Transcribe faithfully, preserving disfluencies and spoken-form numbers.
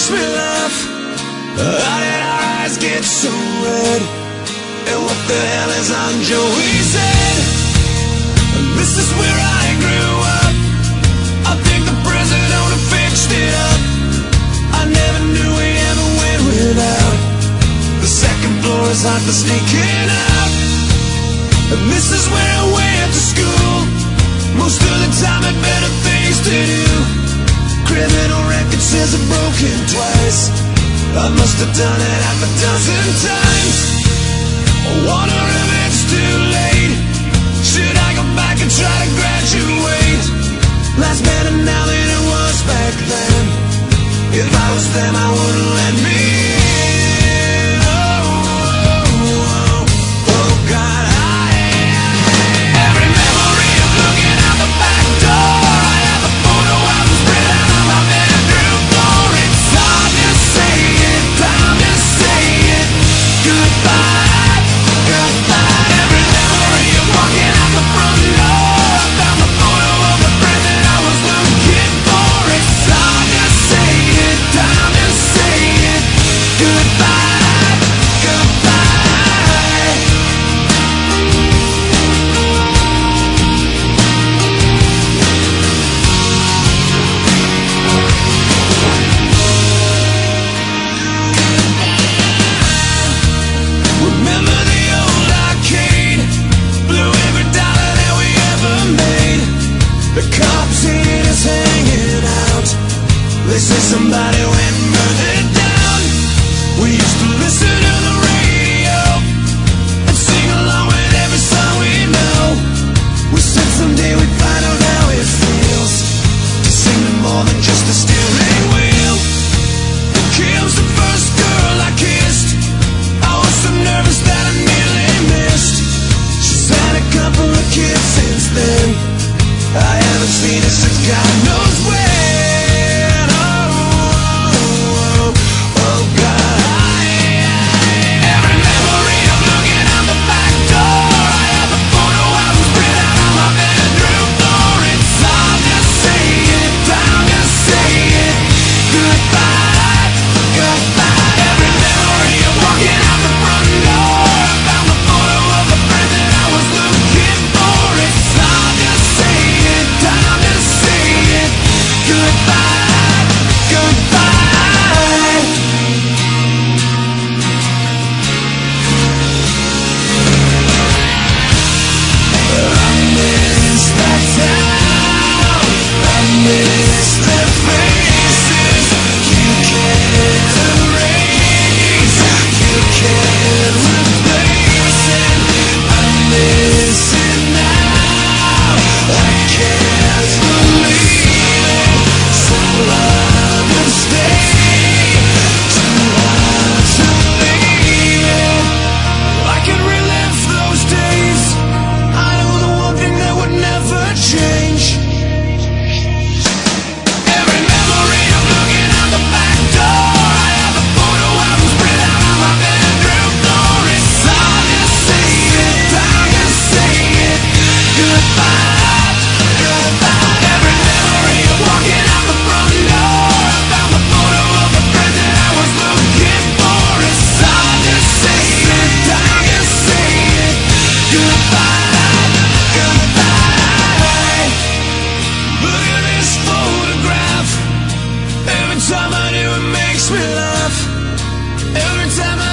makes me laugh. How did our eyes get so red? And what the hell is on Joey's head? This is where I grew up. I think the president owner fixed it up. I never knew we ever went without. The second floor is hot for sneaking out. And this is where I went to school. Most of the time had better things to do. Criminal record says I've broken twice. I must have done it half a dozen times. I wonder if it's too late. Should I go back and try to graduate? Life's better now than it was back then. If I was them, I wouldn't let me in. Oh, oh, oh, oh God, I every memory of looking out the back door. I have a photo album spread out on my bedroom floor. It's hard to say it, time to say it. Goodbye, goodbye. Every memory of walking out the front door. I found the photo of the friend that I was looking for. It's hard to say it, time to say it. Goodbye, goodbye. Remember the old arcade? Blew every dollar that we ever made. The cops seen us hanging out. They say somebody went and burned it down. We used to listen to the radio and sing along with every song we know. We said someday we'd find out how it feels to sing to more than just a steering wheel. Kim's the first girl I kissed. I was so nervous that I nearly missed. She's had a couple of kids since then. I haven't seen her since God knows when. Oh, oh, oh, oh God, I every memory of looking out the back door. I have a photo album spread out on my bedroom floor. It's hard to say it, time to say it. Goodbye, goodbye. Every memory of walking out the front door. I found the photo of the friend that I was looking for. It's hard to say it, time to say it. Goodbye, goodbye. I miss that town. I miss the faces. You can't erase. You can't replace it. I miss it now. I can't believe it. So hard to stay. Too hard to leave it. I can relive those days. I know the one thing that would never change. Every memory of looking out the back door. I have a photo album spread out on my bedroom floor. It's hard to say it, time to say it. Goodbye, goodbye. Every memory of walking out the front door. I found the photo of the friend that I was looking for. It's hard to say it, time to say it. Goodbye, goodbye. Look at this photograph. Every time I do it makes me laugh. Every time I